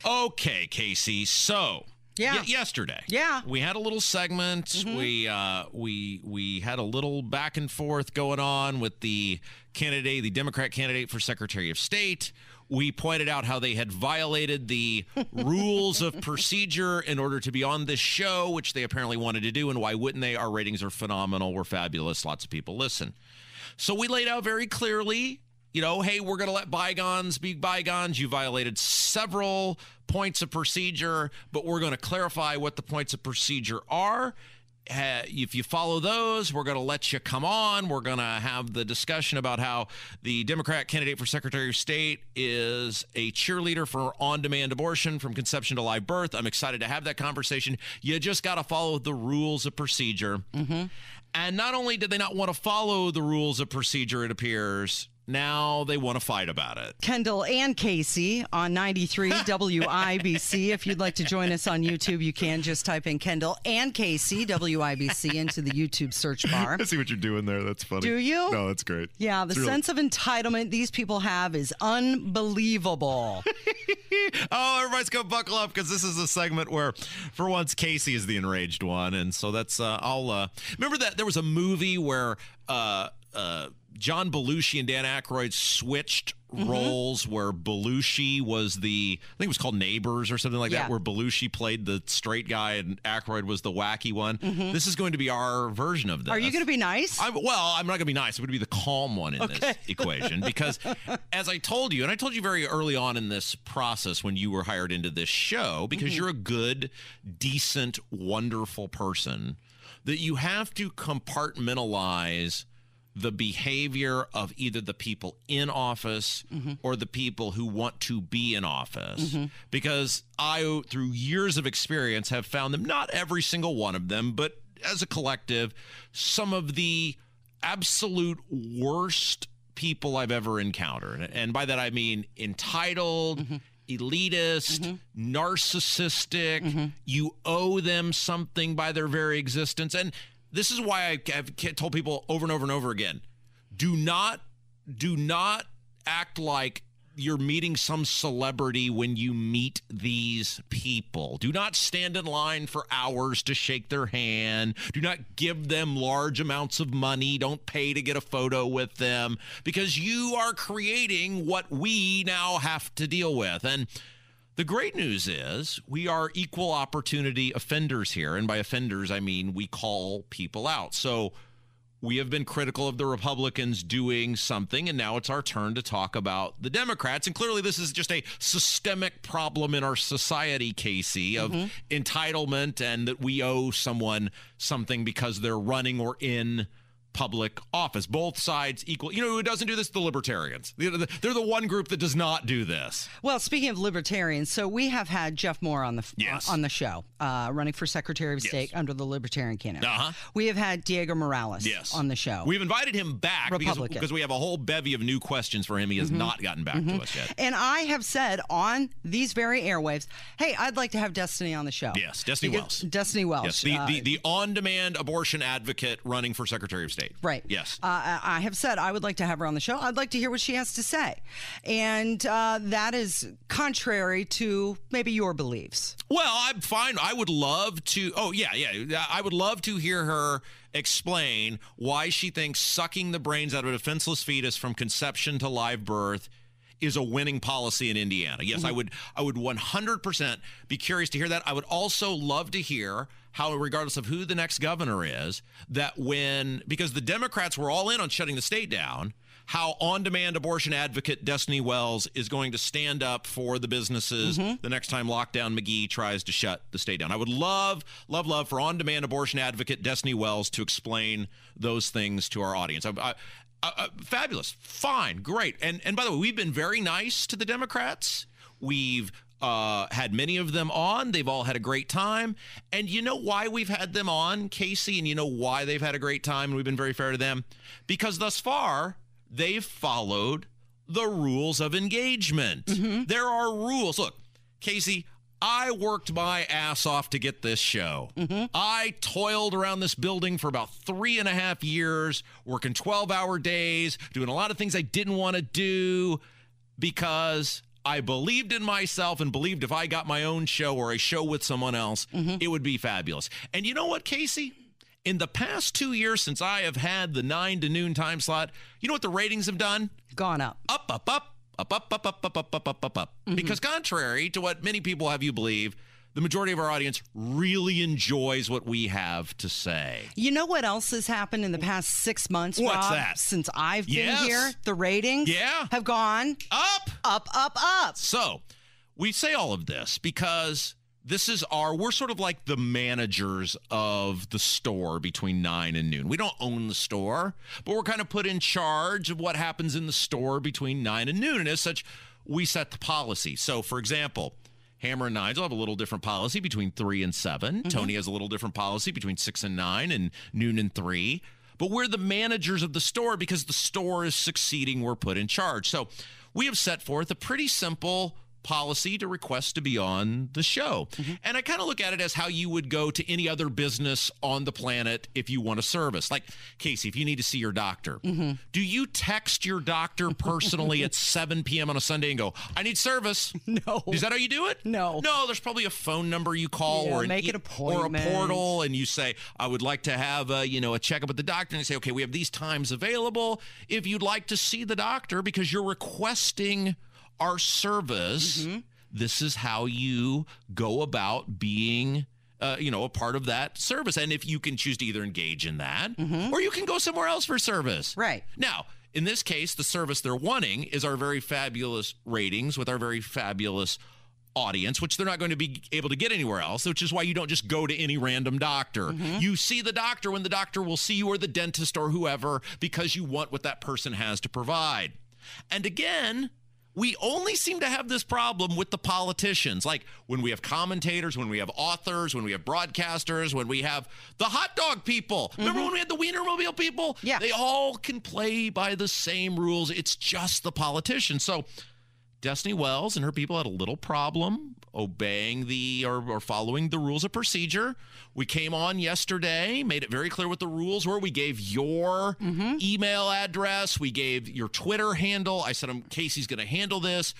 Okay, Casey. So yesterday, we had a little segment. Mm-hmm. We had a little back and forth going on with the Democrat candidate for Secretary of State. We pointed out how they had violated the rules of procedure in order to be on this show, which they apparently wanted to do. And why wouldn't they? Our ratings are phenomenal. We're fabulous. Lots of people listen. So we laid out very clearly, hey, we're going to let bygones be bygones. You violated several points of procedure, but we're going to clarify what the points of procedure are. If you follow those, we're going to let you come on. We're going to have the discussion about how the Democrat candidate for Secretary of State is a cheerleader for on-demand abortion from conception to live birth. I'm excited to have that conversation. You just got to follow the rules of procedure. Mm-hmm. And not only did they not want to follow the rules of procedure, it appears, now they want to fight about it. Kendall and Casey on 93 WIBC. If you'd like to join us on YouTube, you can just type in Kendall and Casey, WIBC, into the YouTube search bar. I see what you're doing there. That's funny. Do you? No, that's great. Yeah, the sense of entitlement these people have is unbelievable. Oh, everybody's going to buckle up because this is a segment where, for once, Casey is the enraged one. And so that's, remember that there was a movie where, John Belushi and Dan Aykroyd switched roles where Belushi was I think it was called Neighbors or something like that, where Belushi played the straight guy and Aykroyd was the wacky one. This is going to be our version of this. Are you going to be nice? I'm not going to be nice. I'm going to be the calm one in this equation because, as I told you, and I told you very early on in this process when you were hired into this show, because you're a good, decent, wonderful person, that you have to compartmentalize the behavior of either the people in office or the people who want to be in office. Because I, through years of experience, have found them, not every single one of them, but as a collective, some of the absolute worst people I've ever encountered. And by that, I mean entitled, elitist, narcissistic. You owe them something by their very existence. And this is why I have told people over and over and over again, do not act like you're meeting some celebrity when you meet these people. Do not stand in line for hours to shake their hand. Do not give them large amounts of money. Don't pay to get a photo with them, because you are creating what we now have to deal with. And the great news is we are equal opportunity offenders here. And by offenders, I mean we call people out. So we have been critical of the Republicans doing something, and now it's our turn to talk about the Democrats. And clearly this is just a systemic problem in our society, Casey, of entitlement and that we owe someone something because they're running or in public office. Both sides equal. You know who doesn't do this? The libertarians. They're the one group that does not do this. Well, speaking of libertarians, so we have had Jeff Moore on the show, running for Secretary of State under the Libertarian candidate. We have had Diego Morales on the show. We've invited him back because we have a whole bevy of new questions for him. He has not gotten back to us yet. And I have said on these very airwaves, hey, I'd like to have Destiny on the show. Yes, Destiny Wells. Destiny Wells. Yes, the on-demand abortion advocate running for Secretary of State. Right. Yes. I have said I would like to have her on the show. I'd like to hear what she has to say. And that is contrary to maybe your beliefs. Well, I'm fine. I would love to. Oh, yeah. I would love to hear her explain why she thinks sucking the brains out of a defenseless fetus from conception to live birth is a winning policy in Indiana. Yes, I would 100% be curious to hear that. I would also love to hear how, regardless of who the next governor is, because the Democrats were all in on shutting the state down, how on-demand abortion advocate Destiny Wells is going to stand up for the businesses the next time Lockdown McGee tries to shut the state down. I would love for on-demand abortion advocate Destiny Wells to explain those things to our audience. Fabulous. Fine. Great. And by the way, we've been very nice to the Democrats. We've had many of them on. They've all had a great time. And you know why we've had them on, Casey? And you know why they've had a great time and we've been very fair to them? Because thus far, they've followed the rules of engagement. There are rules. Look, Casey, I worked my ass off to get this show. I toiled around this building for about 3.5 years, working 12-hour days, doing a lot of things I didn't want to do because I believed in myself and believed if I got my own show or a show with someone else, it would be fabulous. And you know what, Casey? In the past 2 years since I have had the 9 to noon time slot, you know what the ratings have done? Gone up. Up, up, up, up, up, up, up, up, up, up, up, up, up. Because contrary to what many people have you believe, the majority of our audience really enjoys what we have to say. You know what else has happened in the past 6 months, What's Rob? that? Since I've been Yes. here, the ratings have gone Up. up, up, up. So we say all of this because we're sort of like the managers of the store between 9 and noon. We don't own the store, but we're kind of put in charge of what happens in the store between 9 and noon. And as such, we set the policy. So, for example, Hammer and Nigel have a little different policy between 3 and 7. Tony has a little different policy between 6 and 9 and noon and 3. But we're the managers of the store because the store is succeeding. We're put in charge. So we have set forth a pretty simple policy to request to be on the show. And I kind of look at it as how you would go to any other business on the planet if you want a service. Like, Casey, if you need to see your doctor, do you text your doctor personally at 7 p.m. on a Sunday and go, I need service? No. Is that how you do it? No. No, there's probably a phone number you call or make an appointment. or a portal, and you say, I would like to have a checkup with the doctor, and you say, okay, we have these times available if you'd like to see the doctor because you're requesting our service. This is how you go about being a part of that service. And if you can choose to either engage in that or you can go somewhere else for service. Right. Now, in this case, the service they're wanting is our very fabulous ratings with our very fabulous audience, which they're not going to be able to get anywhere else, which is why you don't just go to any random doctor. You see the doctor when the doctor will see you, or the dentist or whoever, because you want what that person has to provide. And again, we only seem to have this problem with the politicians. Like when we have commentators, when we have authors, when we have broadcasters, when we have the hot dog people. Remember when we had the Wienermobile people? Yeah. They all can play by the same rules. It's just the politicians. So Destiny Wells and her people had a little problem obeying or following the rules of procedure. We came on yesterday, made it very clear what the rules were. We gave your email address. We gave your Twitter handle. I said, Casey's going to handle this.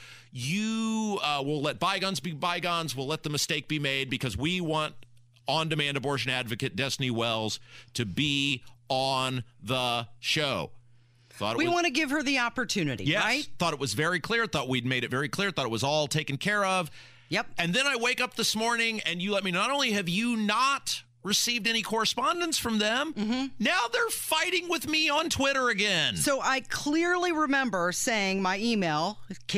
You will let bygones be bygones. We'll let the mistake be made because we want on-demand abortion advocate Destiny Wells to be on the show. We want to give her the opportunity, yes, right? Thought it was very clear. Thought we'd made it very clear. Thought it was all taken care of. Yep. And then I wake up this morning and you let me know, not only have you not received any correspondence from them, now they're fighting with me on Twitter again. So I clearly remember saying my email,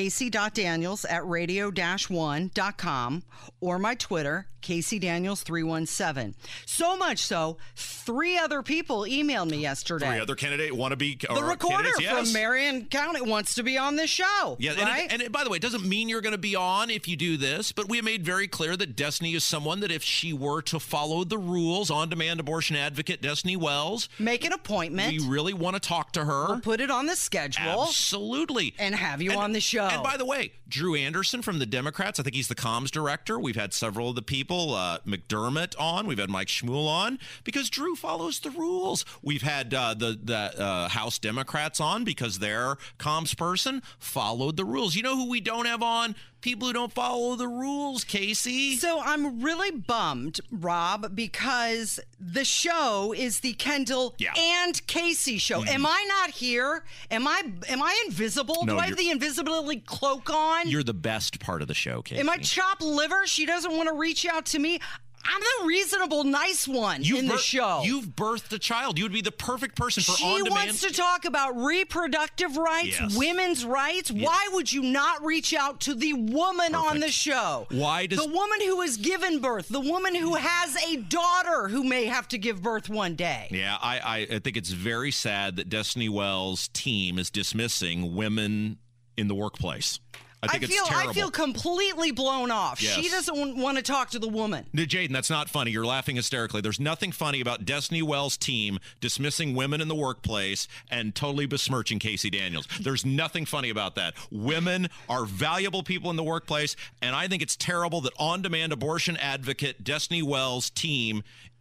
casey.daniels@radio-1.com, or my Twitter, CaseyDaniels317. So much so, 3 other people emailed me yesterday. 3 other wannabe the recorder yes. from Marion County wants to be on this show. Yeah, right? and by the way, it doesn't mean you're going to be on if you do this, but we made very clear that Destiny is someone that if she were to follow the rules, on-demand abortion advocate Destiny Wells, make an appointment. We really want to talk to her. We'll put it on the schedule. Absolutely. And have you on the show. And by the way, Drew Anderson from the Democrats, I think he's the comms director. We've had several of the people, McDermott on. We've had Mike Shmuel on because Drew follows the rules. We've had the House Democrats on because their comms person followed the rules. You know who we don't have on? People who don't follow the rules, Casey. So I'm really bummed, Rob, because the show is the Kendall and Casey show. Am I not here? Am I invisible? No, Do I have the invisibility cloak on? You're the best part of the show, Casey. Am I chopped liver? She doesn't want to reach out to me. I'm the reasonable, nice one in the show. You've birthed a child. You would be the perfect person for She on-demand. wants to talk about reproductive rights, women's rights. Yes. Why would you not reach out to the woman on the show? Why does the woman who has given birth, the woman who has a daughter who may have to give birth one day? Yeah, I think it's very sad that Destiny Wells' team is dismissing women in the workplace. I feel completely blown off. Yes. She doesn't want to talk to the woman. No, Jaden, that's not funny. You're laughing hysterically. There's nothing funny about Destiny Wells' team dismissing women in the workplace and totally besmirching Casey Daniels. There's nothing funny about that. Women are valuable people in the workplace, and I think it's terrible that on-demand abortion advocate Destiny Wells' team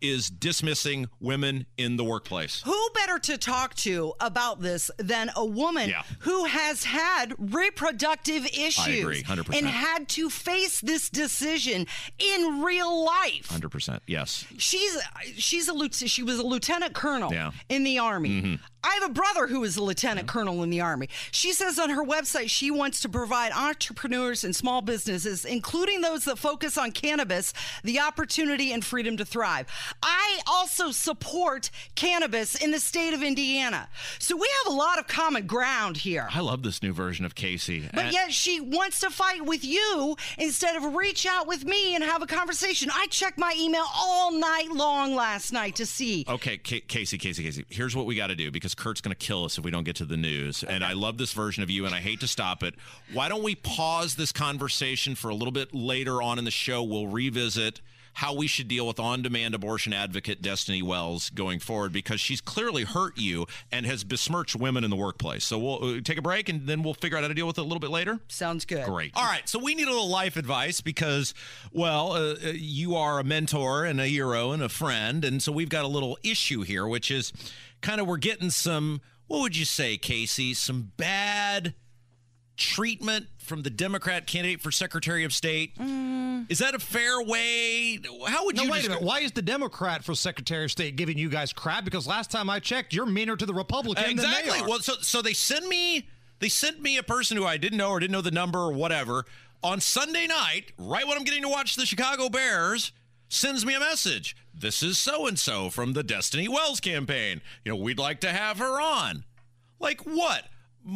is dismissing women in the workplace. Who better to talk to about this than a woman who has had reproductive issues? I agree, 100%. And had to face this decision in real life. 100%, yes. She was a lieutenant colonel in the Army. I have a brother who is a lieutenant colonel in the Army. She says on her website she wants to provide entrepreneurs and small businesses, including those that focus on cannabis, the opportunity and freedom to thrive. I also support cannabis in the state of Indiana. So we have a lot of common ground here. I love this new version of Casey. But yet she wants to fight with you instead of reach out with me and have a conversation. I checked my email all night long last night to see. Okay, Casey, here's what we got to do, because Kurt's going to kill us if we don't get to the news. And I love this version of you, and I hate to stop it. Why don't we pause this conversation for a little bit later on in the show? We'll revisit how we should deal with on-demand abortion advocate Destiny Wells going forward, because she's clearly hurt you and has besmirched women in the workplace. So we'll take a break, and then we'll figure out how to deal with it a little bit later. Sounds good. Great. All right, so we need a little life advice because, well, you are a mentor and a hero and a friend, and so we've got a little issue here, which is kind of we're getting some, what would you say, Casey, some bad treatment from the Democrat candidate for Secretary of State. Is that a fair way? How would you? Wait a minute. Why is the Democrat for Secretary of State giving you guys crap? Because last time I checked, you're meaner to the Republican exactly. than they are. Well, so they send me a person who I didn't know or didn't know the number or whatever on Sunday night, right when I'm getting to watch the Chicago Bears. Sends me a message. This is so-and-so from the Destiny Wells campaign. We'd like to have her on. Like what?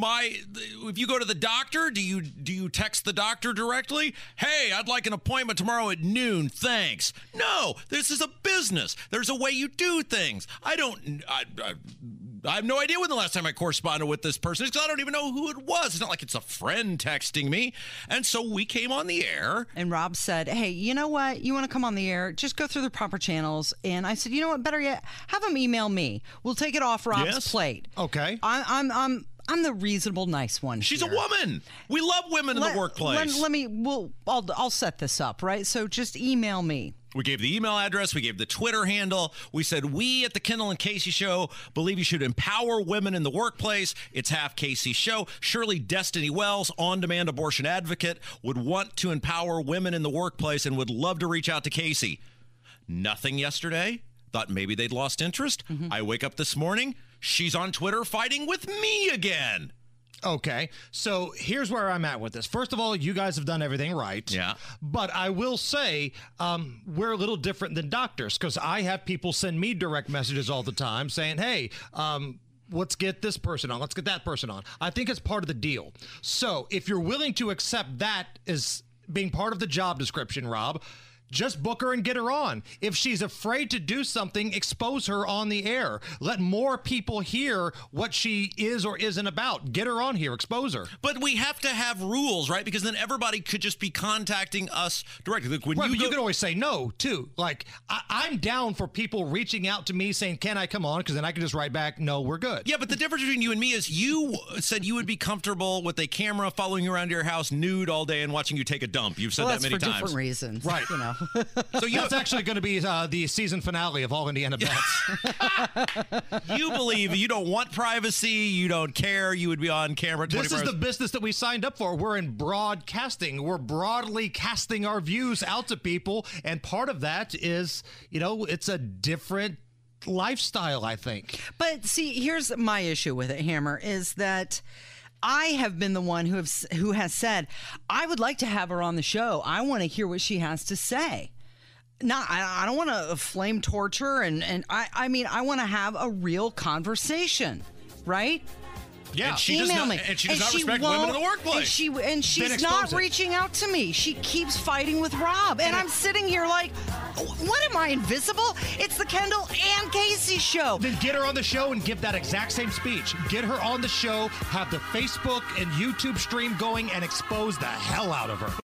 If you go to the doctor, do you text the doctor directly? Hey, I'd like an appointment tomorrow at noon. Thanks. No, this is a business. There's a way you do things. I have no idea when the last time I corresponded with this person is, because I don't even know who it was. It's not like it's a friend texting me. And so we came on the air. And Rob said, hey, you know what? You want to come on the air? Just go through the proper channels. And I said, you know what? Better yet, have them email me. We'll take it off Rob's plate. Okay. I'm the reasonable, nice one. She's a woman. We love women in the workplace. I'll set this up, right? So just email me. We gave the email address. We gave the Twitter handle. We said, we at the Kendall and Casey Show believe you should empower women in the workplace. It's Half Casey Show. Surely Destiny Wells, on-demand abortion advocate, would want to empower women in the workplace and would love to reach out to Casey. Nothing yesterday. Thought maybe they'd lost interest. I wake up this morning. She's on Twitter fighting with me again. Okay, so here's where I'm at with this. First of all, you guys have done everything right. Yeah. But I will say we're a little different than doctors, because I have people send me direct messages all the time saying, hey, let's get this person on. Let's get that person on. I think it's part of the deal. So if you're willing to accept that as being part of the job description, Rob, just book her and get her on. If she's afraid to do something, expose her on the air. Let more people hear what she is or isn't about. Get her on here. Expose her. But we have to have rules, right? Because then everybody could just be contacting us directly. Look, but you can always say no, too. Like, I'm down for people reaching out to me saying, can I come on? Because then I can just write back, no, we're good. Yeah, but the difference between you and me is you said you would be comfortable with a camera following you around your house nude all day and watching you take a dump. You've said that many times. That's for different reasons. Right. So that's actually going to be the season finale of All Indiana Bets. You believe you don't want privacy, you don't care, you would be on camera 24 hours. This is the business that we signed up for. We're in broadcasting. We're broadly casting our views out to people, and part of that is, it's a different lifestyle, I think. But see, here's my issue with it, Hammer, is that I have been the one who has said, I would like to have her on the show. I want to hear what she has to say. No, I don't want to flame torture, and I mean, I want to have a real conversation, right? Yeah, and she does not respect women in the workplace. And she's not reaching out to me. She keeps fighting with Rob, and I'm sitting here like, what am I, invisible? It's the Kendall and Casey Show. Then get her on the show and give that exact same speech. Get her on the show, have the Facebook and YouTube stream going, and expose the hell out of her.